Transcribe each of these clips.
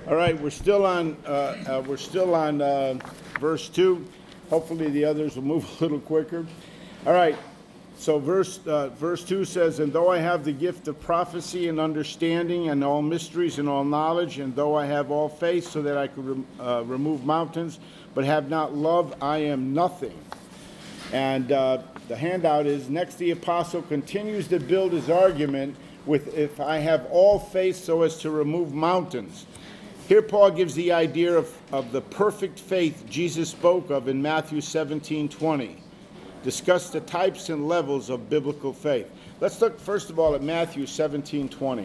All right, we're still on verse 2. Hopefully the others will move a little quicker. All right, so verse 2 says, "And though I have the gift of prophecy and understanding and all mysteries and all knowledge, and though I have all faith so that I could remove mountains, but have not love, I am nothing." And the handout is, next the apostle continues to build his argument with, if I have all faith so as to remove mountains. Here Paul gives the idea of the perfect faith Jesus spoke of in Matthew 17:20. Discuss the types and levels of biblical faith. Let's look first of all at Matthew 17:20.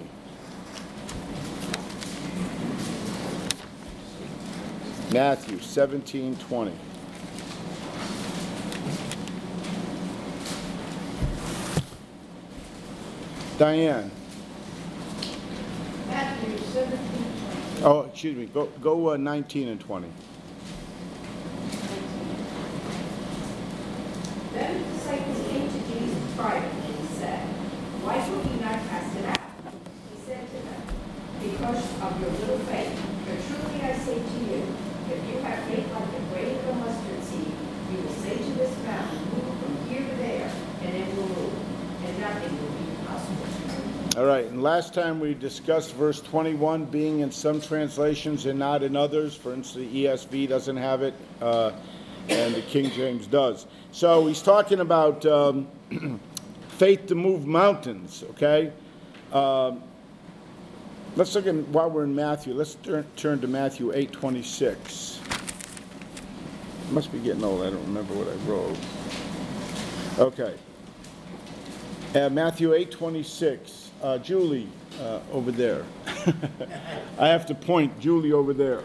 Matthew 17:20. Diane. Matthew 17:20. Oh, excuse me. Go 19 and 20. Then the disciples came to Jesus privately and said, "Why could he not cast it out?" He said to them, "Because of your little faith. But truly I say to you, if you have faith like a grain of a mustard seed, you will say to this mountain, move from here to there, and it will move, and nothing will be impossible." All right, and last time we discussed verse 21 being in some translations and not in others. For instance, the ESV doesn't have it, and the King James does. So he's talking about faith to move mountains, okay? Let's look at, while we're in Matthew, let's turn to Matthew 8:26. Must be getting old, I don't remember what I wrote. Okay. Matthew 8:26. Julie, over there. I have to point Julie over there.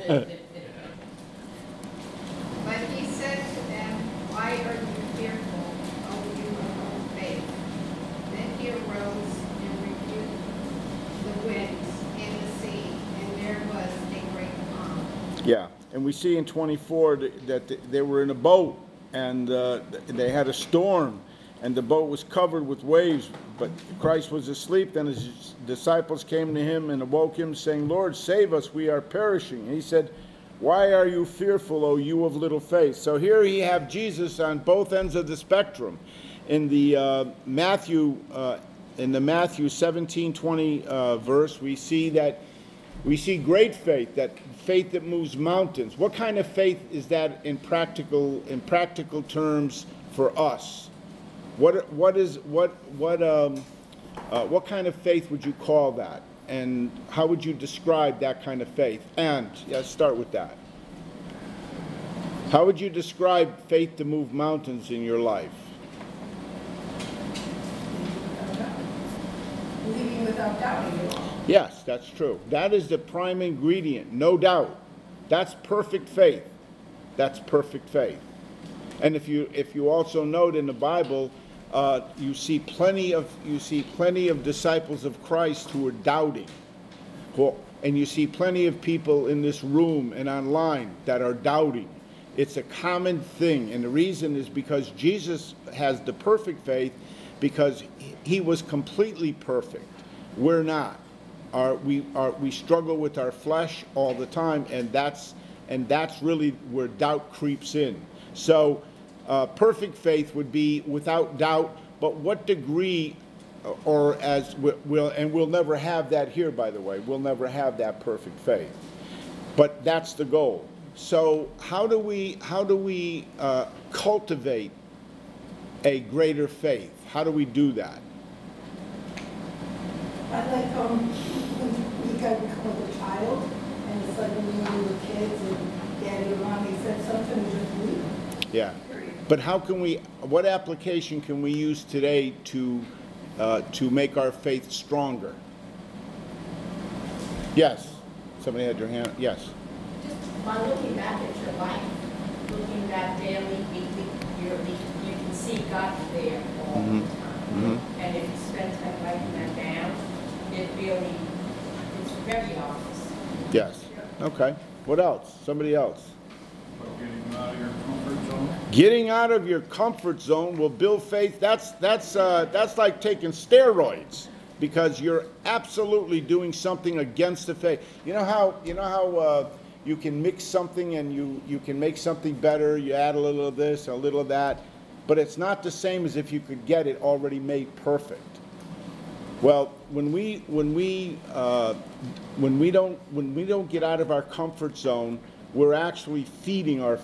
But he said to them, "Why are you fearful, O you of little faith?" Then he arose and rebuked the winds and the sea, and there was a great calm. Yeah, and we see in 24 that they were in a boat, and they had a storm, and the boat was covered with waves, but Christ was asleep. Then his disciples came to him and awoke him, saying, "Lord, save us, we are perishing." And he said, "Why are you fearful, O you of little faith?" So here you have Jesus on both ends of the spectrum. In the Matthew 17:20 verse, we see great faith, that faith that moves mountains. What kind of faith is that in practical terms for us? What kind of faith would you call that? And how would you describe that kind of faith? And let's start with that. How would you describe faith to move mountains in your life? Believing without doubting. Yes, that's true. That is the prime ingredient, no doubt. That's perfect faith. That's perfect faith. And if you also note in the Bible, you see plenty of disciples of Christ who are doubting, and you see plenty of people in this room and online that are doubting. It's a common thing, and the reason is because Jesus has the perfect faith, because he was completely perfect. We're not. We struggle with our flesh all the time, and that's really where doubt creeps in. So perfect faith would be without doubt, but what degree, or as we'll never have that here, by the way. We'll never have that perfect faith, but that's the goal. So how do we cultivate a greater faith? How do we do that? I like when you got to become a child, and it's like when we were kids and daddy or mommy said something, we just believe. Yeah. But what application can we use today to make our faith stronger? Yes. Somebody had their hand. Yes. Just by looking back at your life, looking back daily, weekly, yearly, you can see God there all the time. Mm-hmm. And if you spend time writing that down, it's very obvious. Yes. Okay. What else? Somebody else. Getting out of your comfort zone. Getting out of your comfort zone will build faith. That's like taking steroids. because you're absolutely doing something against the faith. You know how you can mix something and you can make something better. You add a little of this, a little of that, but it's not the same as if you could get it already made perfect. Well, when we don't get out of our comfort zone, we're actually feeding our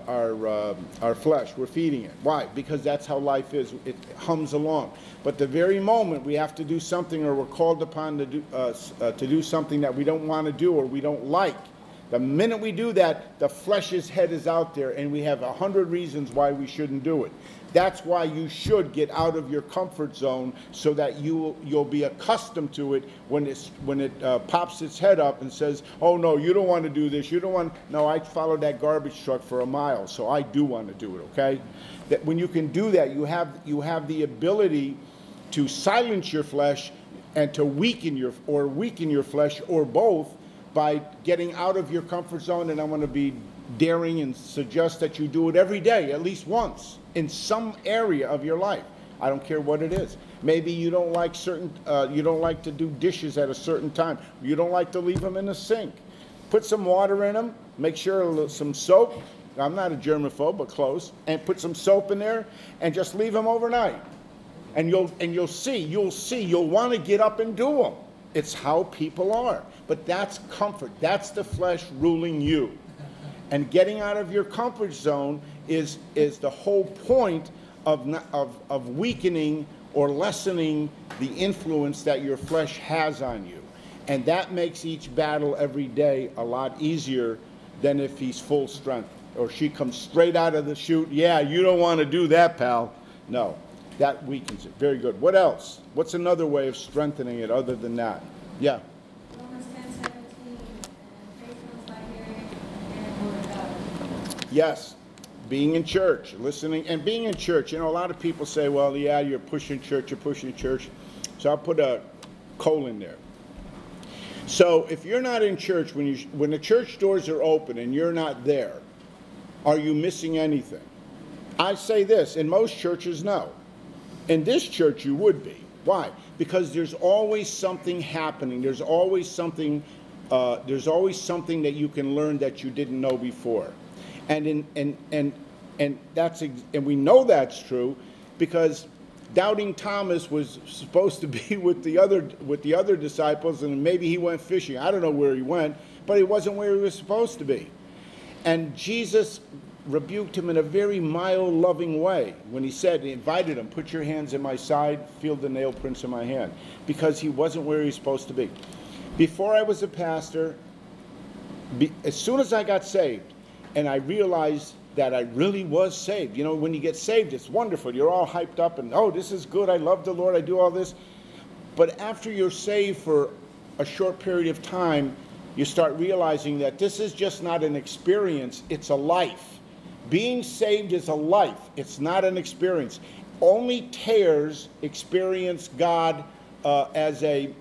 flesh. We're feeding it. Why? Because that's how life is. It hums along. But the very moment we have to do something, or we're called upon to do something that we don't want to do or we don't like, the minute we do that, the flesh's head is out there, and we have 100 reasons why we shouldn't do it. That's why you should get out of your comfort zone, so that you'll be accustomed to it when it pops its head up and says, "Oh no, you don't want to do this. You don't want." No, I followed that garbage truck for a mile, so I do want to do it. Okay, that when you can do that, you have the ability to silence your flesh and to weaken your flesh, or both, by getting out of your comfort zone. And I want to be daring and suggest that you do it every day, at least once, in some area of your life. I don't care what it is. Maybe you don't like you don't like to do dishes at a certain time. You don't like to leave them in the sink. Put some water in them. Make sure some soap. I'm not a germaphobe, but close. And put some soap in there, and just leave them overnight. And you'll see. You'll want to get up and do them. It's how people are. But that's comfort. That's the flesh ruling you. And getting out of your comfort zone is the whole point of weakening or lessening the influence that your flesh has on you. And that makes each battle every day a lot easier than if he's full strength, or she comes straight out of the chute. Yeah, you don't want to do that, pal. No, that weakens it. Very good. What else? What's another way of strengthening it other than that? Yeah. Romans 10:17, faith comes by hearing, and the word of God. Yes, being in church, listening, and being in church. You know, a lot of people say, well, yeah, you're pushing church. So I'll put a colon there. So if you're not in church, when the church doors are open and you're not there, are you missing anything? I say this, in most churches, no. In this church, you would be. Why? Because there's always something happening. There's always something that you can learn that you didn't know before. And we know that's true, because Doubting Thomas was supposed to be with the other disciples, and maybe he went fishing. I don't know where he went, but he wasn't where he was supposed to be. And Jesus rebuked him in a very mild, loving way when he invited him, put your hands in my side, feel the nail prints in my hand, because he wasn't where he was supposed to be. Before I was a pastor, as soon as I got saved, and I realized that I really was saved. You know, when you get saved, it's wonderful. You're all hyped up and, oh, this is good. I love the Lord. I do all this. But after you're saved for a short period of time, you start realizing that this is just not an experience. It's a life. Being saved is a life. It's not an experience. Only tares experience God as an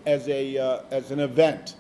event.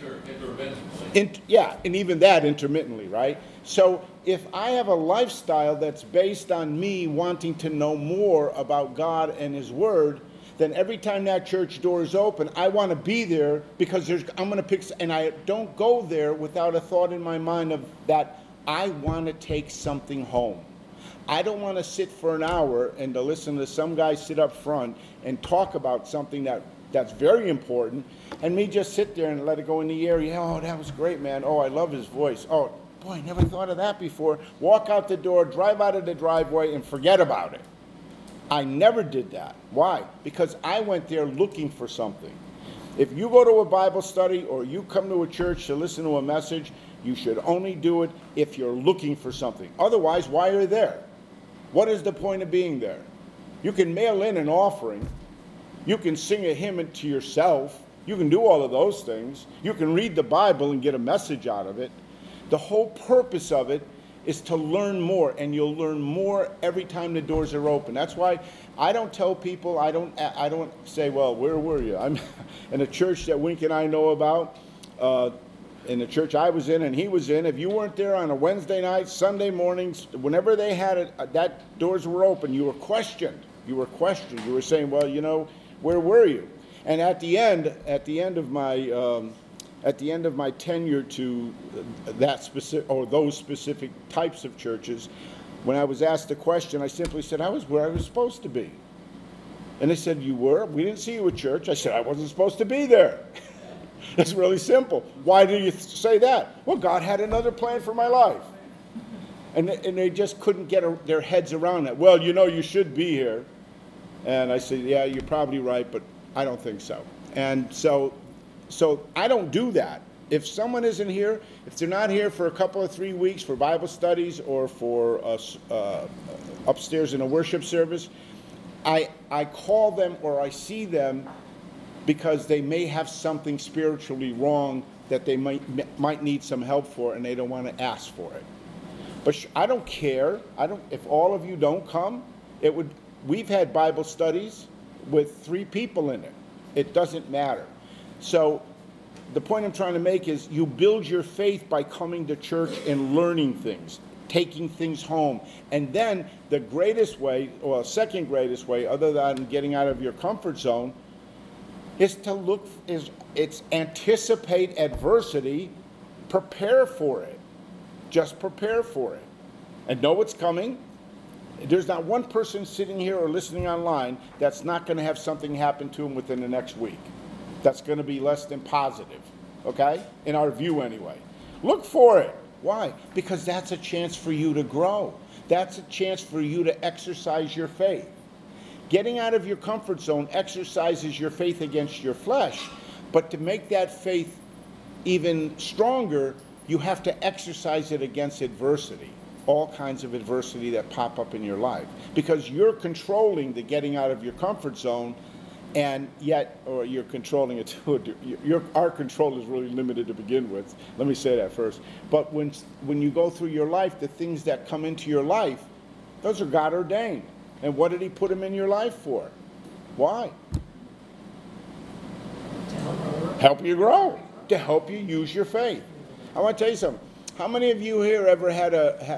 Yeah, and even that intermittently, right? So if I have a lifestyle that's based on me wanting to know more about God and His Word, then every time that church door is open, I want to be there, because I'm going to pick, and I don't go there without a thought in my mind of that I want to take something home. I don't want to sit for an hour and to listen to some guy sit up front and talk about something that's very important, and me just sit there and let it go in the air. Yeah, oh, that was great, man. Oh, I love his voice. Oh, boy, I never thought of that before. Walk out the door, drive out of the driveway, and forget about it. I never did that. Why? Because I went there looking for something. If you go to a Bible study or you come to a church to listen to a message, you should only do it if you're looking for something. Otherwise, why are you there? What is the point of being there? You can mail in an offering. You can sing a hymn to yourself. You can do all of those things. You can read the Bible and get a message out of it. The whole purpose of it is to learn more, and you'll learn more every time the doors are open. That's why I don't tell people, I don't say, well, where were you? I'm in a church that Wink and I know about, in the church I was in and he was in. If you weren't there on a Wednesday night, Sunday mornings, whenever they had it, that doors were open, you were questioned. You were saying, well, you know, where were you? And at the end of my tenure to that specific or those specific types of churches, when I was asked the question, I simply said, I was where I was supposed to be. And they said, you were? We didn't see you at church. I said, I wasn't supposed to be there. It's really simple. Why do you say that? Well, God had another plan for my life. And they just couldn't get their heads around it. Well, you should be here. And I said, yeah, you're probably right, but I don't think so. And so I don't do that. If someone isn't here, if they're not here for a couple of 3 weeks for Bible studies or for upstairs in a worship service, I call them or I see them because they may have something spiritually wrong that they might need some help for, and they don't want to ask for it. But I don't care. If all of you don't come, we've had Bible studies with 3 people in it. It doesn't matter. So the point I'm trying to make is you build your faith by coming to church and learning things, taking things home. And then the greatest way, or second greatest way, other than getting out of your comfort zone, is it's anticipate adversity, prepare for it. Just prepare for it. And know what's coming. There's not one person sitting here or listening online that's not going to have something happen to them within the next week. That's going to be less than positive, okay? In our view anyway. Look for it. Why? Because that's a chance for you to grow. That's a chance for you to exercise your faith. Getting out of your comfort zone exercises your faith against your flesh, but to make that faith even stronger, you have to exercise it against adversity, all kinds of adversity that pop up in your life. Because you're controlling the getting out of your comfort zone, and yet, or you're controlling it to our control is really limited to begin with. Let me say that first. But when you go through your life, the things that come into your life, those are God ordained. And what did he put them in your life for? Why? Help you grow. To help you use your faith. I want to tell you something. How many of you here ever had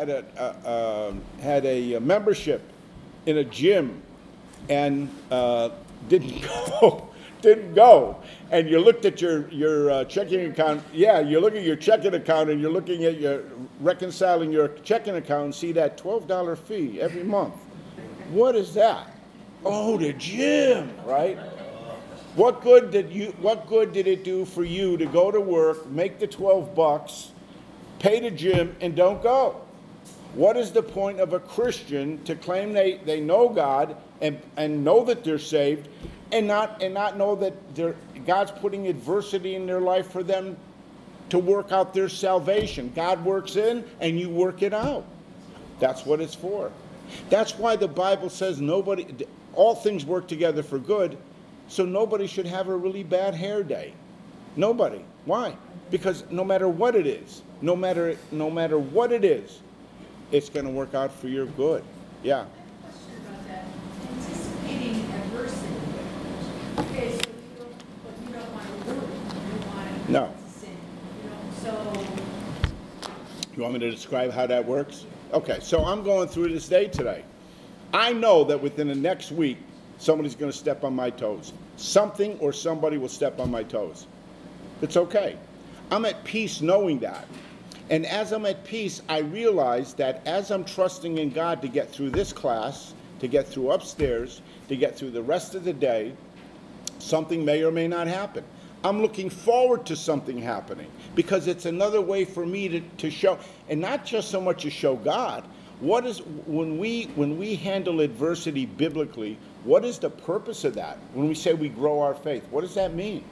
a membership in a gym and didn't go, and you looked at your checking account? Yeah, you look at your checking account and you're looking at reconciling your checking account and see that $12 fee every month. What is that? Oh, the gym, right? What good did it do for you to go to work, make the $12, pay the gym, and don't go? What is the point of a Christian to claim they know God and know that they're saved and not know that God's putting adversity in their life for them to work out their salvation? God works in and you work it out. That's what it's for. That's why the Bible says all things work together for good, so nobody should have a really bad hair day. Nobody. Why? Because no matter what it is, no matter what it is, it's going to work out for your good. Yeah. Question about that. Anticipating adversity. Okay, so you don't want to ruin it. You don't want to No. sin. So You want me to describe how that works? Okay, so I'm going through this day today. I know that within the next week, somebody's going to step on my toes. Something or somebody will step on my toes. It's okay. I'm at peace knowing that. And as I'm at peace, I realize that as I'm trusting in God to get through this class, to get through upstairs, to get through the rest of the day, something may or may not happen. I'm looking forward to something happening because it's another way for me to show, and not just so much to show God. When we handle adversity biblically, what is the purpose of that? When we say we grow our faith, what does that mean?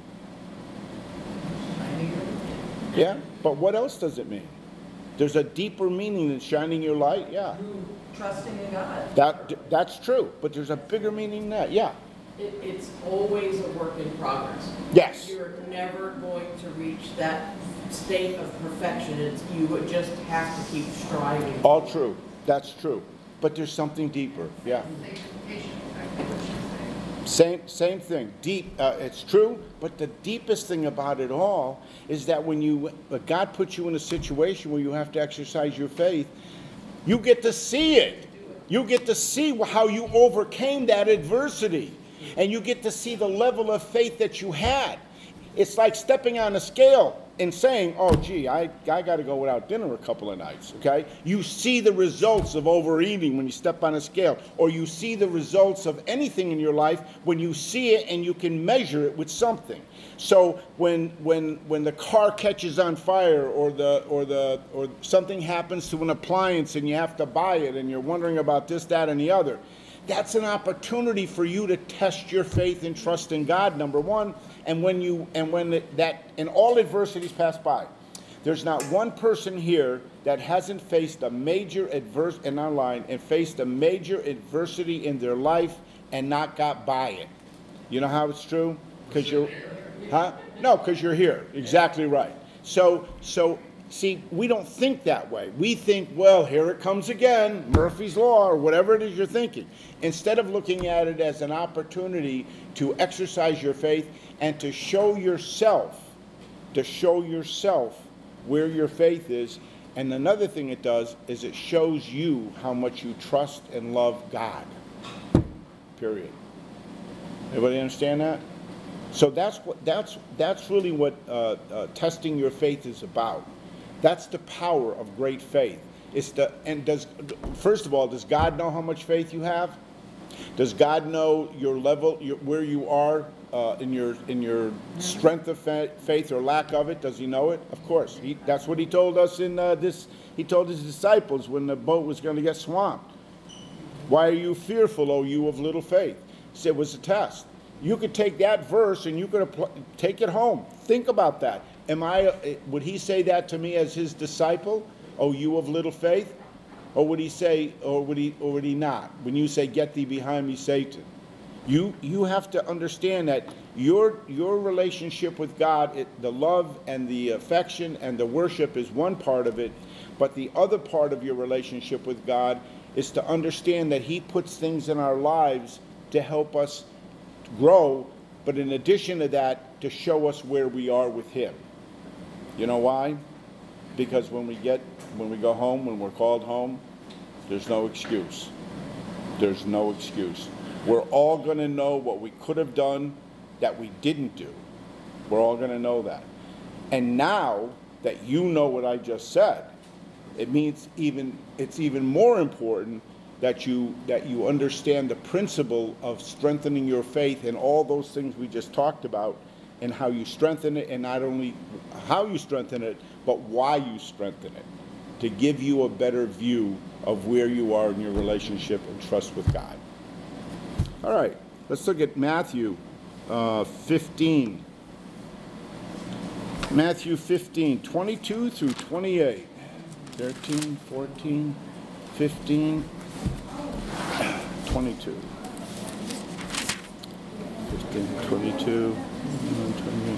Yeah, but what else does it mean? There's a deeper meaning than shining your light. Yeah. Trusting in God. That's true, but there's a bigger meaning than that. Yeah. It's always a work in progress. Yes. You're never going to reach that state of perfection. You would just have to keep striving. All true. That's true. But there's something deeper. Yeah. Same thing. Deep. It's true. But the deepest thing about it all is that when God puts you in a situation where you have to exercise your faith, you get to see it. You get to see how you overcame that adversity. And you get to see the level of faith that you had. It's like stepping on a scale and saying, oh, gee, I got to go without dinner a couple of nights, okay? You see the results of overeating when you step on a scale, or you see the results of anything in your life when you see it and you can measure it with something. So when the car catches on fire, or something happens to an appliance and you have to buy it and you're wondering about this, that, and the other, that's an opportunity for you to test your faith and trust in God, number one. And when all adversities pass by, there's not one person here that hasn't faced a major adversity in their life and not got by it. You know how it's true? Because you're, huh? No, because you're here. Exactly right. So see, we don't think that way. We think, well, here it comes again, Murphy's Law, or whatever it is you're thinking. Instead of looking at it as an opportunity to exercise your faith and to show yourself where your faith is. And another thing it does is it shows you how much you trust and love God. Period. Everybody understand that? So that's really what testing your faith is about. That's the power of great faith. First of all, does God know how much faith you have? Does God know your level, where you are in your strength of faith or lack of it? Does he know it? Of course. That's what he told us he told his disciples when the boat was going to get swamped. Why are you fearful, O you of little faith? He said it was a test. You could take that verse and you could take it home. Think about that. Would he say that to me as his disciple? Oh, you of little faith? Or would he say, or would he not? When you say, get thee behind me, Satan. You have to understand that your relationship with God, the love and the affection and the worship is one part of it, but the other part of your relationship with God is to understand that he puts things in our lives to help us grow, but in addition to that, to show us where we are with him. You know why? Because when we go home, when we're called home, there's no excuse. There's no excuse. We're all going to know what we could have done that we didn't do. We're all going to know that. And now that you know what I just said, it means it's even more important that you understand the principle of strengthening your faith and all those things we just talked about, and how you strengthen it, and not only how you strengthen it, but why you strengthen it, to give you a better view of where you are in your relationship and trust with God. All right, let's look at Matthew 15. Matthew 15, 22 through 28. 13, 14, 15, 22. 15, 22, 28.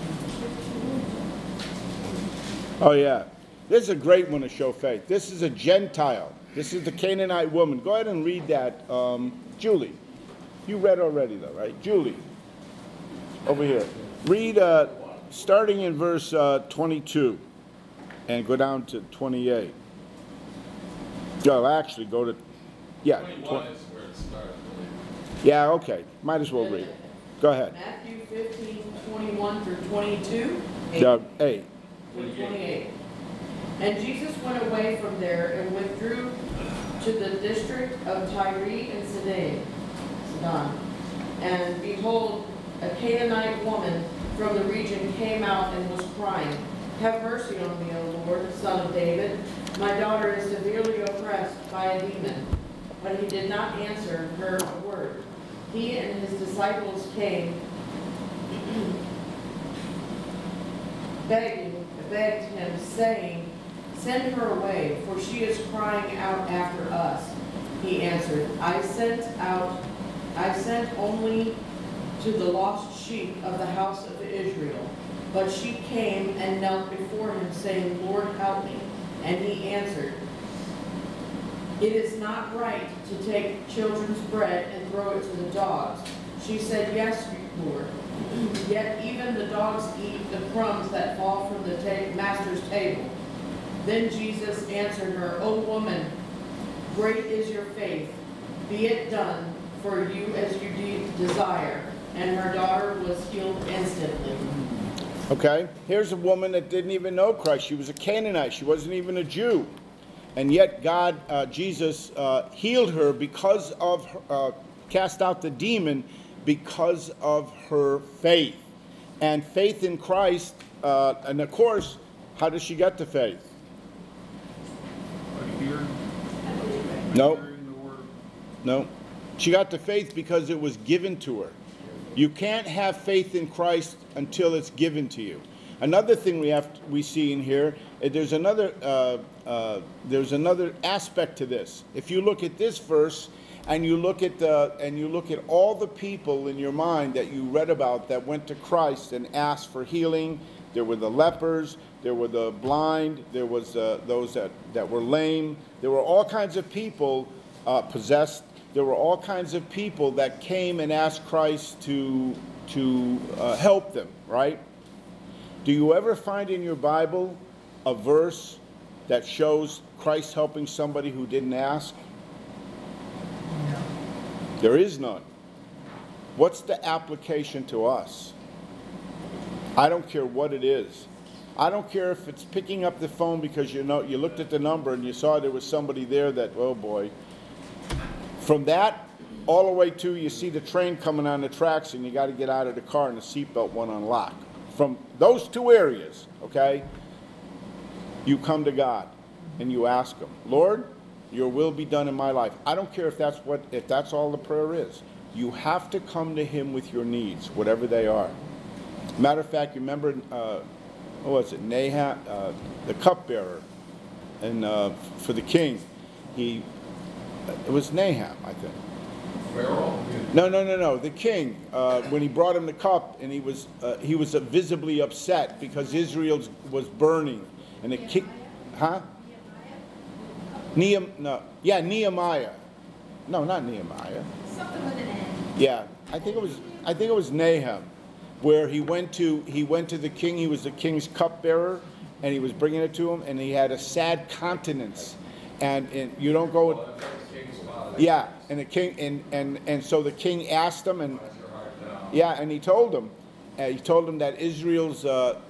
Oh, yeah. This is a great one to show faith. This is a Gentile. This is the Canaanite woman. Go ahead and read that. Julie. You read already, though, right? Julie. Over here. Read starting in verse 22 and go down to 28. No, actually, go to... Yeah. 21 is where it starts. Yeah, okay. Might as well read it. Go ahead. Matthew 15, 21 through 22. 8. 28. And Jesus went away from there and withdrew to the district of Tyre and Sidon. And behold, a Canaanite woman from the region came out and was crying, "Have mercy on me, O Lord, Son of David. My daughter is severely oppressed by a demon." But he did not answer her a word. He and his disciples came, begged him, saying, "Send her away, for she is crying out after us." He answered, I sent only to the lost sheep of the house of Israel. But she came and knelt before him, saying, Lord, help me. And he answered, It is not right to take children's bread and throw it to the dogs. She said, Yes, Lord. Yet even the dogs eat the crumbs that fall from the master's table. Then Jesus answered her, O woman, great is your faith. Be it done for you as you desire. And her daughter was healed instantly. Okay, here's a woman that didn't even know Christ. She was a Canaanite. She wasn't even a Jew. And yet Jesus healed her because of cast out the demon because of her faith. And faith in Christ, and of course, how does she get to faith? By hearing. No. Hearing the word. No. She got to faith because it was given to her. You can't have faith in Christ until it's given to you. Another thing we see in here, there's another aspect to this. If you look at this verse and you look at all the people in your mind that you read about that went to Christ and asked for healing, there were the lepers, there were the blind, there was those that were lame, there were all kinds of people possessed. There were all kinds of people that came and asked Christ to help them, right? Do you ever find in your Bible a verse that shows Christ helping somebody who didn't ask? No. There is none. What's the application to us? I don't care what it is. I don't care if it's picking up the phone because you looked at the number and you saw there was somebody there that, oh boy. From that all the way to you see the train coming on the tracks and you got to get out of the car and the seatbelt won't unlock. From those two areas, okay, you come to God and you ask Him, Lord, your will be done in my life. I don't care if that's all the prayer is. You have to come to Him with your needs, whatever they are. Matter of fact, you remember, what was it, Naham, the cupbearer, and for the king, it was Naham, I think. Pharaoh? No. The king, when he brought him the cup, and he was visibly upset because Israel was burning, and the king, huh? Nehemiah. No, not Nehemiah. Something with an N. Yeah, I think it was Nahum, where he went to the king. He was the king's cupbearer, and he was bringing it to him, and he had a sad countenance, and you don't go. Yeah, and the king and so the king asked him, and yeah, and he told him that Israel's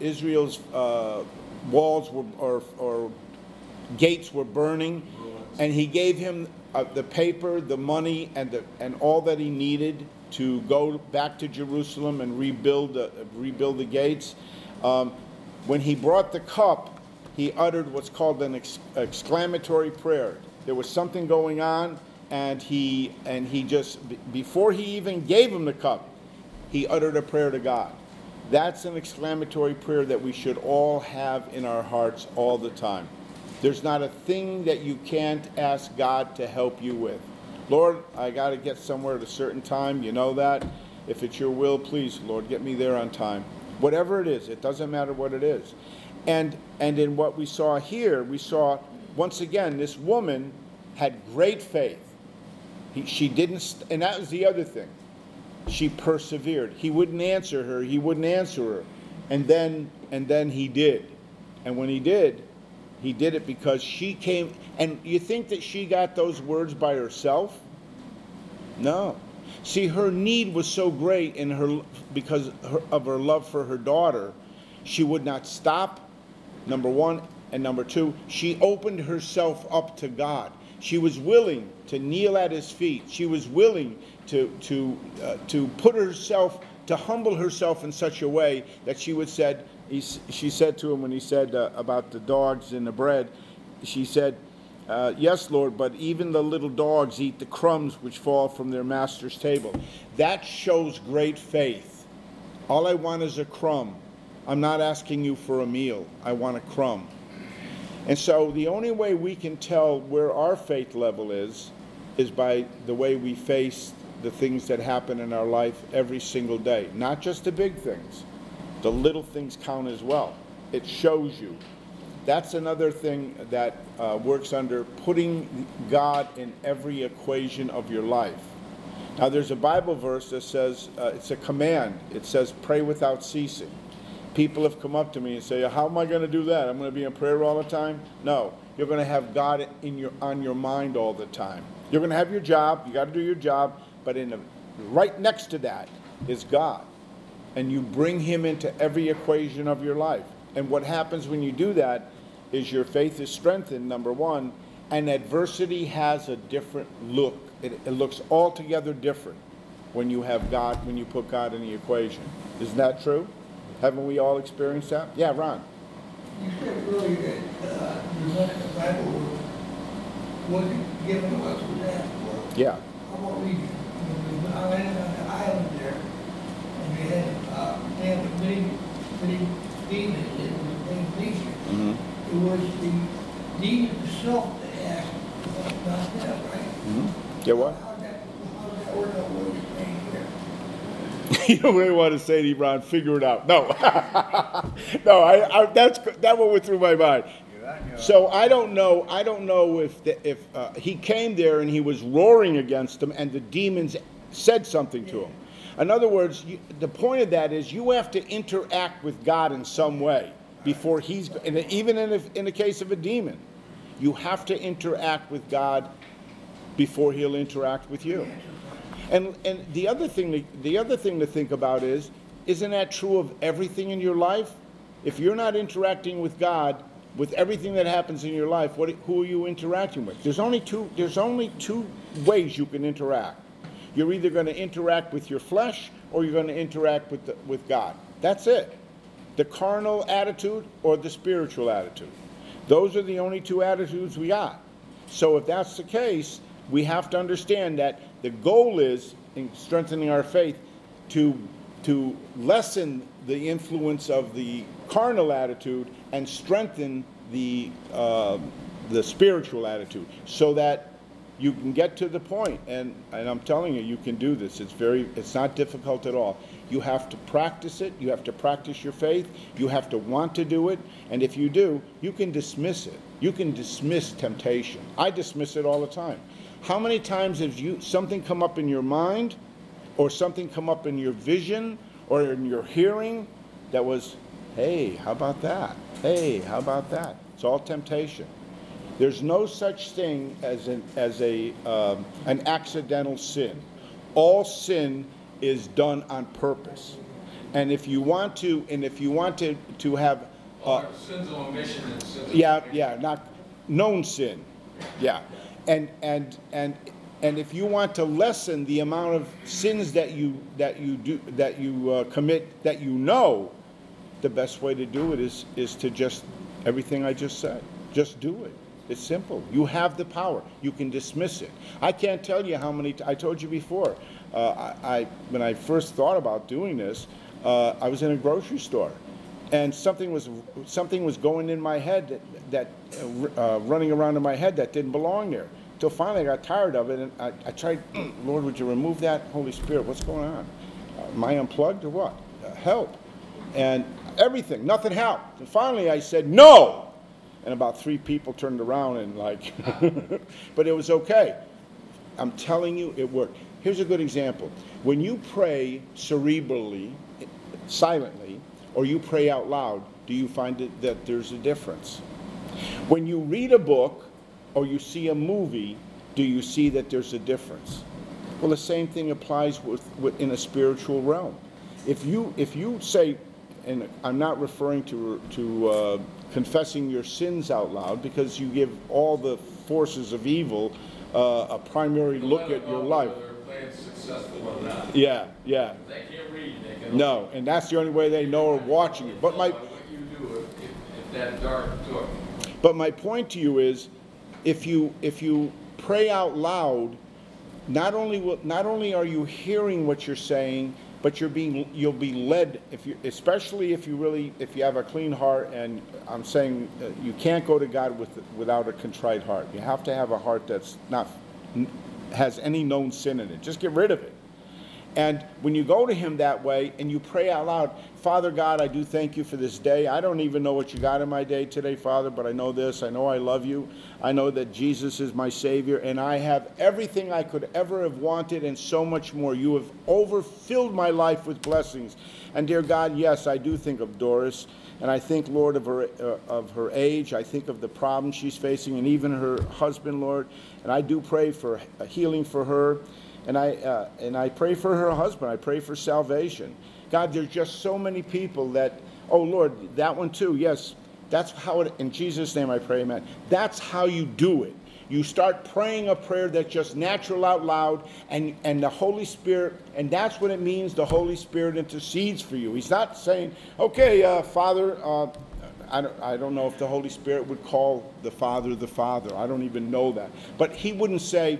walls were or gates were burning, and he gave him the paper, the money, and all that he needed to go back to Jerusalem and rebuild the gates. When he brought the cup, he uttered what's called an exclamatory prayer. There was something going on. And he just, before he even gave him the cup, he uttered a prayer to God. That's an exclamatory prayer that we should all have in our hearts all the time. There's not a thing that you can't ask God to help you with. Lord, I got to get somewhere at a certain time. You know that. If it's your will, please, Lord, get me there on time. Whatever it is, it doesn't matter what it is. And in what we saw here, we saw, once again, this woman had great faith. She didn't, and that was the other thing. She persevered. He wouldn't answer her. And then he did. And when he did it because she came. And you think that she got those words by herself? No. See, her need was so great because of her love for her daughter, she would not stop, number one. And number two, she opened herself up to God. She was willing to kneel at His feet. She was willing to put herself, to humble herself in such a way that she said to him when he said about the dogs and the bread, she said, yes, Lord, but even the little dogs eat the crumbs which fall from their master's table. That shows great faith. All I want is a crumb. I'm not asking you for a meal. I want a crumb. And so the only way we can tell where our faith level is by the way we face the things that happen in our life every single day. Not just the big things. The little things count as well. It shows you. That's another thing that works under putting God in every equation of your life. Now there's a Bible verse that says, it's a command. It says, pray without ceasing. People have come up to me and say, how am I going to do that? I'm going to be in prayer all the time? No. You're going to have God on your mind all the time. You're going to have your job. You got to do your job. but right next to that is God. And you bring him into every equation of your life. And what happens when you do that is your faith is strengthened, number one, and adversity has a different look. It looks altogether different when you have God, when you put God in the equation. Isn't that true? Haven't we all experienced that? Yeah, Ron. You said earlier that the Bible wasn't given to us with that. Well, Yeah. how about reading? I landed on the island there, and they had many demons in the main nation. Mm-hmm. It was the demon itself that asked about that, right? Mm-hmm. Get what? How'd that work out what you're saying here? You don't really want to say to Ron, figure it out. No. No, that went through my mind. So I don't know if he came there and he was roaring against them and the demons said something to him. In other words, the point of that is you have to interact with God in some way before even in the case of a demon, you have to interact with God before he'll interact with you. And the other thing to think about is, isn't that true of everything in your life? If you're not interacting with God, with everything that happens in your life, who are you interacting with? There's only two ways you can interact. You're either going to interact with your flesh or you're going to interact with God. That's it. The carnal attitude or the spiritual attitude. Those are the only two attitudes we got. So if that's the case, we have to understand that the goal is, in strengthening our faith, to lessen the influence of the carnal attitude and strengthen the spiritual attitude, so that you can get to the point. And I'm telling you, you can do this. It's not difficult at all. You have to practice it. You have to practice your faith. You have to want to do it. And if you do, you can dismiss it. You can dismiss temptation. I dismiss it all the time. How many times has something come up in your mind, or something come up in your vision, or in your hearing that was, hey, how about that? Hey, how about that? It's all temptation. There's no such thing as an accidental sin. All sin is done on purpose. And if you want to have sins of omission and sins of yeah, not known sin. Yeah. And if you want to lessen the amount of sins that you commit that you know, the best way to do it is to just everything I just said. Just do it. It's simple. You have the power. You can dismiss it. I can't tell you how many. I told you before. When I first thought about doing this, I was in a grocery store, and something was going in my head that running around in my head that didn't belong there. Till finally I got tired of it, and I tried, Lord, would you remove that? Holy Spirit, what's going on? Am I unplugged or what? Help. And everything, nothing helped. And finally I said, no! And about 3 people turned around and but it was okay. I'm telling you, it worked. Here's a good example. When you pray cerebrally, silently, or you pray out loud, do you find that there's a difference? When you read a book or you see a movie, do you see that there's a difference? Well, the same thing applies in a spiritual realm. If you say, and I'm not referring to confessing your sins out loud, because you give all the forces of evil a primary look at your life. Whether they're successful or not. Yeah. They can't read. They can No, and that's the only way they know are watching you. But what you do if that dark took. But my point to you is, if you pray out loud, not only are you hearing what you're saying, but you'll be led, especially if you have a clean heart. And I'm saying you can't go to God without a contrite heart. You have to have a heart that's not has any known sin in it. Just get rid of it. And when you go to him that way and you pray out loud, Father God, I do thank you for this day. I don't even know what you got in my day today, Father, but I know this. I know I love you. I know that Jesus is my Savior, and I have everything I could ever have wanted and so much more. You have overfilled my life with blessings. And dear God, yes, I do think of Doris, and I think, Lord, of her age. I think of the problems she's facing, and even her husband, Lord. And I do pray for a healing for her. And I pray for her husband. I pray for salvation. God, there's just so many people that, oh Lord, that one too, yes. That's how it, in Jesus' name I pray, amen. That's how you do it. You start praying a prayer that's just natural out loud, and the Holy Spirit, and that's what it means, the Holy Spirit intercedes for you. He's not saying, okay, Father, I don't know if the Holy Spirit would call the Father. I don't even know that. But he wouldn't say,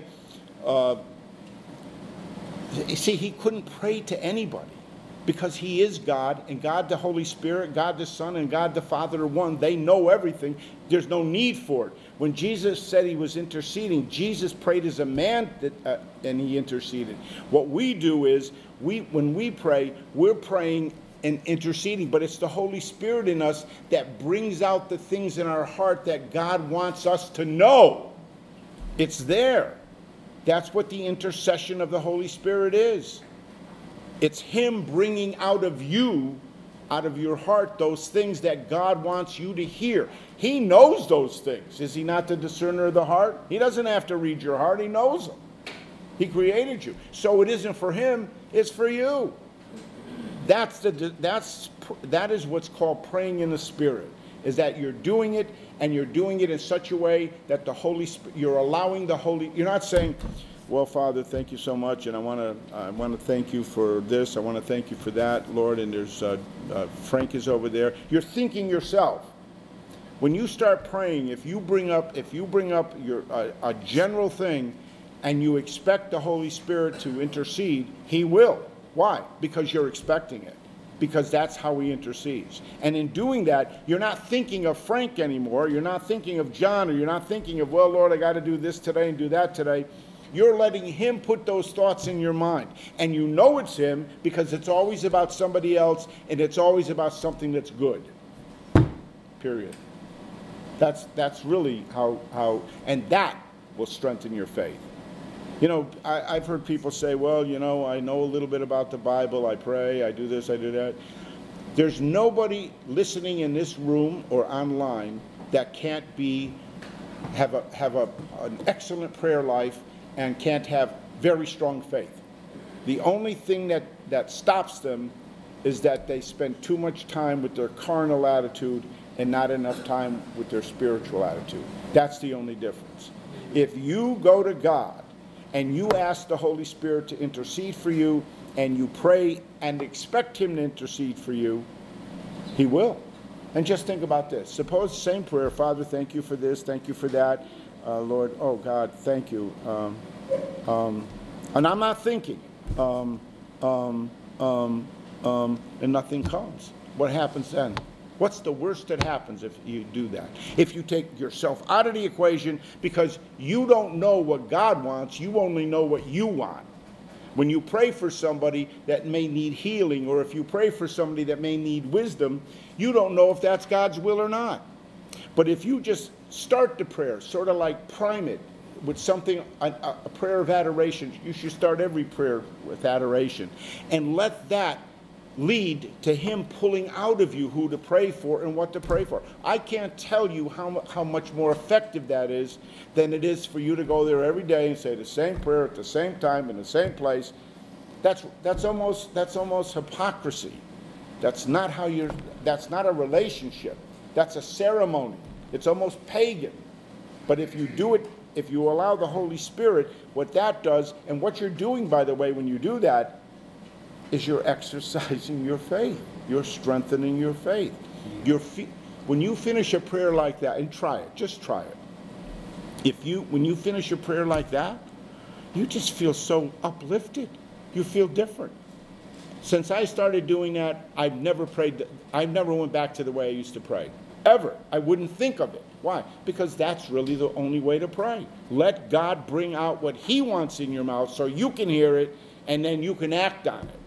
see, he couldn't pray to anybody. Because he is God, and God the Holy Spirit, God the Son, and God the Father are one. They know everything. There's no need for it. When Jesus said he was interceding, Jesus prayed as a man, and he interceded. What we do is, when we pray, we're praying and interceding, but it's the Holy Spirit in us that brings out the things in our heart that God wants us to know. It's there. That's what the intercession of the Holy Spirit is. It's him bringing out of you, out of your heart, those things that God wants you to hear. He knows those things. Is he not the discerner of the heart? He doesn't have to read your heart. He knows them. He created you. So it isn't for him, it's for you. That is what's called praying in the Spirit, is that you're doing it, and you're doing it in such a way that the Holy Spirit, you're allowing the Holy, you're not saying, well, Father, thank you so much, and I want to thank you for this. I want to thank you for that, Lord. And there's Frank is over there. You're thinking yourself. When you start praying, if you bring up your a general thing, and you expect the Holy Spirit to intercede, he will. Why? Because you're expecting it. Because that's how he intercedes. And in doing that, you're not thinking of Frank anymore. You're not thinking of John, or you're not thinking of, well, Lord, I got to do this today and do that today. You're letting him put those thoughts in your mind. And you know it's him because it's always about somebody else, and it's always about something that's good. Period. That's really how, and that will strengthen your faith. You know, I've heard people say, well, you know, I know a little bit about the Bible. I pray, I do this, I do that. There's nobody listening in this room or online that can't have an excellent prayer life and can't have very strong faith. The only thing that stops them is that they spend too much time with their carnal attitude and not enough time with their spiritual attitude. That's the only difference. If you go to God and you ask the Holy Spirit to intercede for you, and you pray and expect him to intercede for you, he will. And just think about this. Suppose the same prayer, Father, thank you for this, thank you for that. Lord, oh God, thank you. And I'm not thinking. And nothing comes. What happens then? What's the worst that happens if you do that? If you take yourself out of the equation because you don't know what God wants, you only know what you want. When you pray for somebody that may need healing, or if you pray for somebody that may need wisdom, you don't know if that's God's will or not. But if you just start the prayer, sort of like prime it with something, a prayer of adoration, you should start every prayer with adoration, and let that lead to him pulling out of you who to pray for and what to pray for. I can't tell you how much more effective that is than it is for you to go there every day and say the same prayer at the same time in the same place. That's almost hypocrisy. That's not a relationship. That's a ceremony. It's almost pagan. But if you do it, if you allow the Holy Spirit, what that does, and what you're doing, by the way, when you do that, is you're exercising your faith. You're strengthening your faith. When you finish a prayer like that, and try it, just try it. When you finish a prayer like that, you just feel so uplifted. You feel different. Since I started doing that, I've never went back to the way I used to pray. Ever. I wouldn't think of it. Why? Because that's really the only way to pray. Let God bring out what he wants in your mouth so you can hear it, and then you can act on it.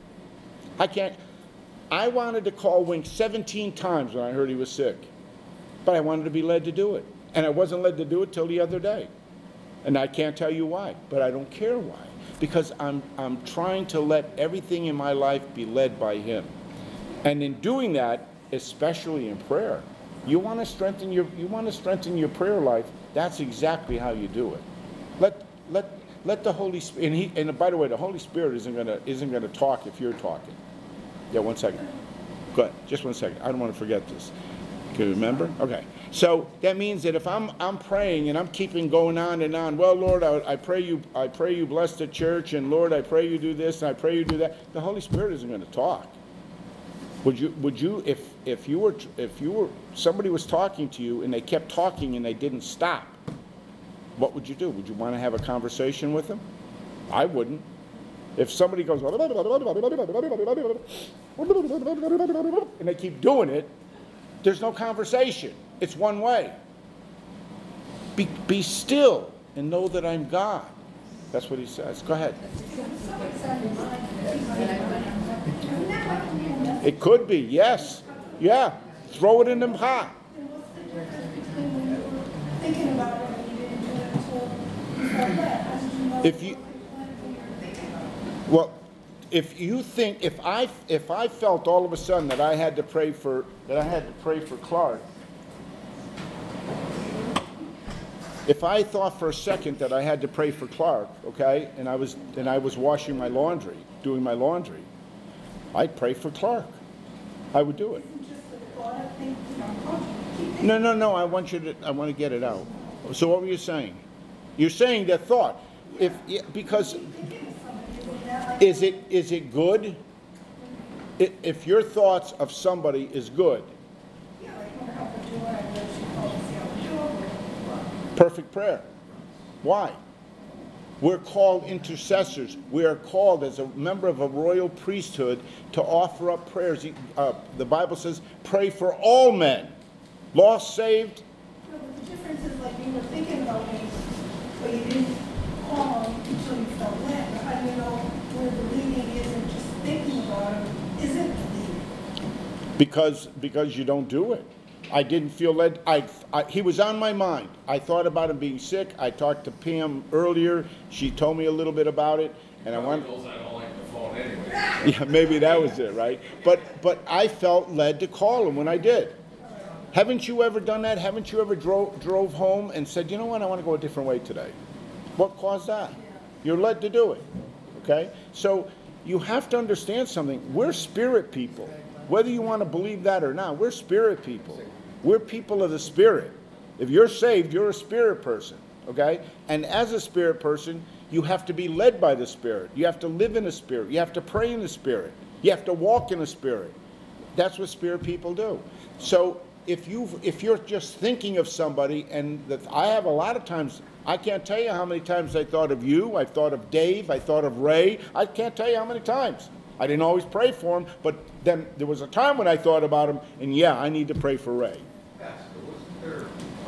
I wanted to call Wink 17 times when I heard he was sick, but I wanted to be led to do it. And I wasn't led to do it till the other day. And I can't tell you why, but I don't care why. Because I'm trying to let everything in my life be led by him. And in doing that, especially in prayer, you want to strengthen your prayer life, that's exactly how you do it. let the Holy Spirit, and by the way, the Holy Spirit isn't gonna talk if you're talking. Yeah, 1 second. Go ahead, just 1 second. I don't want to forget this. Can you remember? Okay. So that means that if I'm praying and I'm keeping going on and on, well, Lord, I pray you bless the church, and Lord, I pray you do this, and I pray you do that. The Holy Spirit isn't going to talk. Would you if you were somebody was talking to you and they kept talking and they didn't stop, what would you do? Would you want to have a conversation with them? I wouldn't. If somebody goes and they keep doing it, there's no conversation. It's one way. Be still and know that I'm God. That's what he says. Go ahead. It could be, yes. Yeah. Throw it in the pot. If you, well, if you think, if I felt all of a sudden that I had to pray for Clark, if I thought for a second that I had to pray for Clark, okay, and I was washing my laundry, doing my laundry, I'd pray for Clark. I would do it. No. I want to get it out. So what were you saying? You're saying that thought. Because is it good? If your thoughts of somebody is good. Perfect prayer. Why? We're called intercessors. We are called as a member of a royal priesthood to offer up prayers. The Bible says, pray for all men. Lost, saved. No, but the difference is like you were thinking about me, but you didn't call him until you felt led. How do you know where believing isn't just thinking about him, isn't believing? Because you don't do it. I didn't feel led. He was on my mind. I thought about him being sick. I talked to Pam earlier. She told me a little bit about it, and I don't like the phone anyway. Yeah, maybe that was it, right? But I felt led to call him when I did. Haven't you ever done that? Haven't you ever drove home and said, you know what, I want to go a different way today? What caused that? You're led to do it, okay? So you have to understand something. We're spirit people. Whether you want to believe that or not, we're spirit people. We're people of the Spirit. If you're saved, you're a spirit person, okay? And as a spirit person, you have to be led by the Spirit. You have to live in the Spirit. You have to pray in the Spirit. You have to walk in the Spirit. That's what spirit people do. So if you're just thinking of somebody, and I have a lot of times, I can't tell you how many times I thought of you, I thought of Dave, I thought of Ray. I can't tell you how many times. I didn't always pray for him, but then there was a time when I thought about him, and yeah, I need to pray for Ray. Pastor, wasn't there,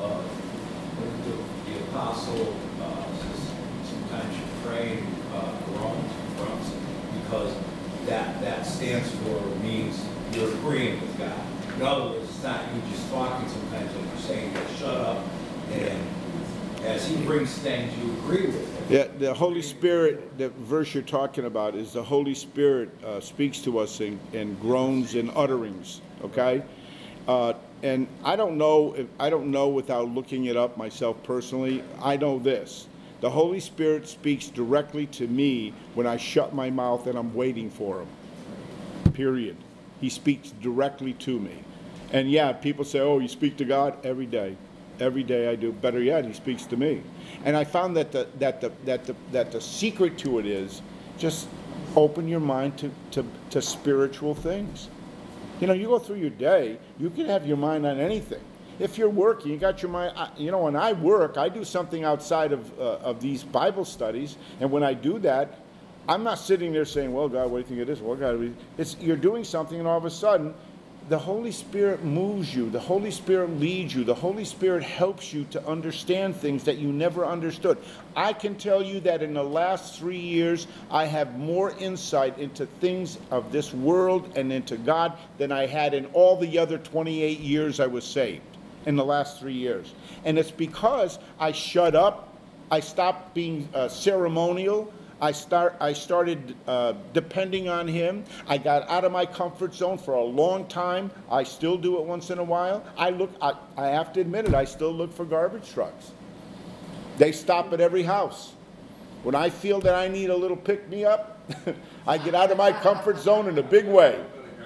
the apostle says sometimes you pray groans and grunts, because that stands for, means you're agreeing with God. In other words, it's not you just talking sometimes, like you're saying, shut up, and as he brings things, you agree with it. Yeah, the Holy Spirit, the verse you're talking about is the Holy Spirit speaks to us in groans and utterings, okay? And I don't know without looking it up myself personally. I know this. The Holy Spirit speaks directly to me when I shut my mouth and I'm waiting for him. Period. He speaks directly to me. And yeah, people say, oh, you speak to God? Every day. Every day I do. Better yet, he speaks to me. And I found that the secret to it is just open your mind to spiritual things. You know, you go through your day, you can have your mind on anything. If you're working, you got your mind, you know, when I work, I do something outside of these Bible studies, and when I do that, I'm not sitting there saying, well, God, what do you think of this? Well, God, you're doing something, and all of a sudden, the Holy Spirit moves you. The Holy Spirit leads you. The Holy Spirit helps you to understand things that you never understood. I can tell you that in the last 3 years, I have more insight into things of this world and into God than I had in all the other 28 years I was saved in the last 3 years. And it's because I shut up. I stopped being ceremonial. I started depending on him. I got out of my comfort zone for a long time. I still do it once in a while. I have to admit it, I still look for garbage trucks. They stop at every house. When I feel that I need a little pick-me-up, I get out of my comfort zone in a big way.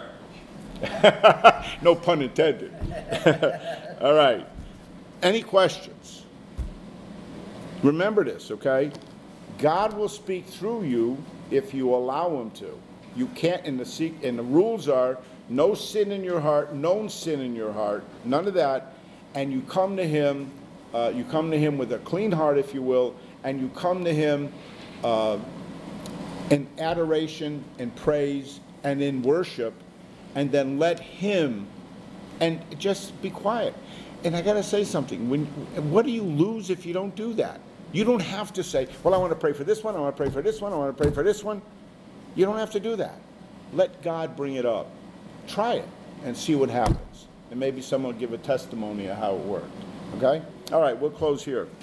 No pun intended. All right. Any questions? Remember this, okay? God will speak through you if you allow him to. You can't, and the rules are no sin in your heart, known sin in your heart, none of that. And you come to him with a clean heart, if you will, and you come to him in adoration and praise and in worship, and then let him, and just be quiet. And I got to say something. What do you lose if you don't do that? You don't have to say, well, I want to pray for this one, I want to pray for this one, I want to pray for this one. You don't have to do that. Let God bring it up. Try it and see what happens. And maybe someone will give a testimony of how it worked. Okay? All right, we'll close here.